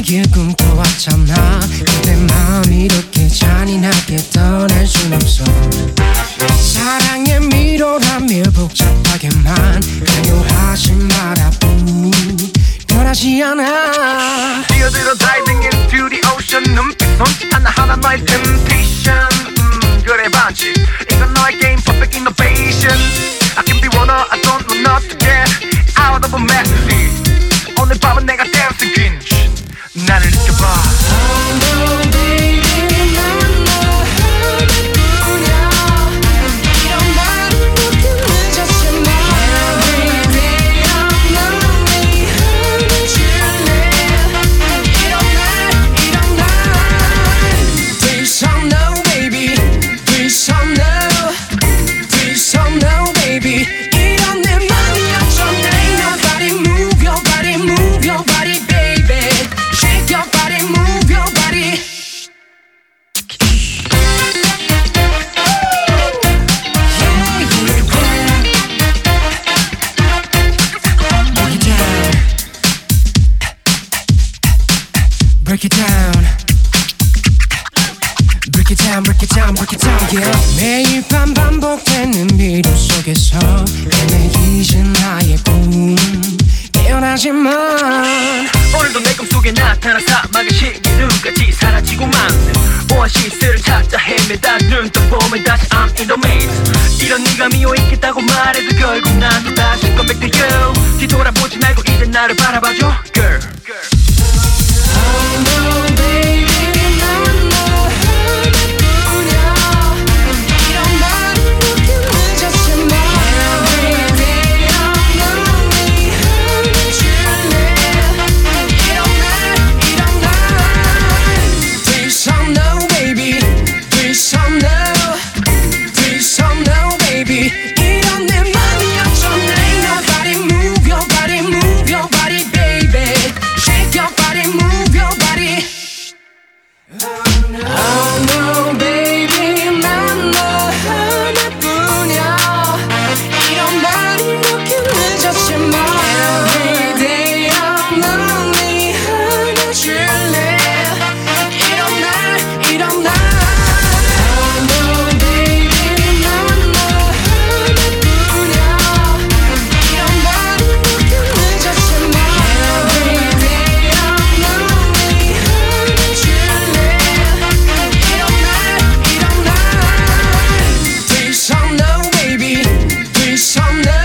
매일 꿈꿔왔잖아. 근데 마음이 이렇게 잔인하게 떠날 순 없어. 사랑의 미로라며 복잡하게만 강요하지 마라부. 변하지 않아. 뛰어들어 diving into the ocean. 눈빛 손짓 하나하나 너의 temptation. 그래 반지 이건 너의 game perfect innovation. I can be one or I don't know not to get out of a messy. 오늘 밤은 내가 dancing queen. 나를 느껴봐. Oh no baby 난 너 하나뿐이야. 이런 말은 그렇게 늦었지만 Every day I'm lonely 하나 줄래. 이런 날 Please don't know baby. Please don't know. Please don't know baby. 이런 내 맘이 어쩌네. Ain't nobody move your body, move your body baby. Shake your body, move your body. Break it down. Break it down, break it down, break it down, yeah. 매일 밤 반복되는 미로 속에서 헤매이신 나의 꿈 깨어나지만 오늘도 내 꿈속에 나타나 사막의 시기류까지 사라지고만 오아시스를 찾아 헤매다 눈 떠보면 다시 I'm in the maze. 이런 네가 미워있겠다고 말해도 결국 난 또다시 come back to you. 뒤돌아보지 말고 이제 나를 바라봐줘 girl. Oh no baby 난 너 하나뿐이야. 이런 말은 그렇게 늦었지만 Every day I'm lonely 하나 줄래. 이런 날 Please don't know baby. Please don't know. Please don't know baby. 이런 내 맘이 어쩌네. Ain't nobody move your body, move your body baby. Shake your body, move your body. Oh no baby 난 너 하나뿐이야. 이런 말이 이렇게 늦었지만 Every day I'm lonely 하나 줄래. 이런 날 Oh no baby 난 너 하나뿐이야. 이런 말이 이렇게 늦었지만 Every day I'm lonely 하나 줄래. 이런 날 Please don't know baby. Please don't know.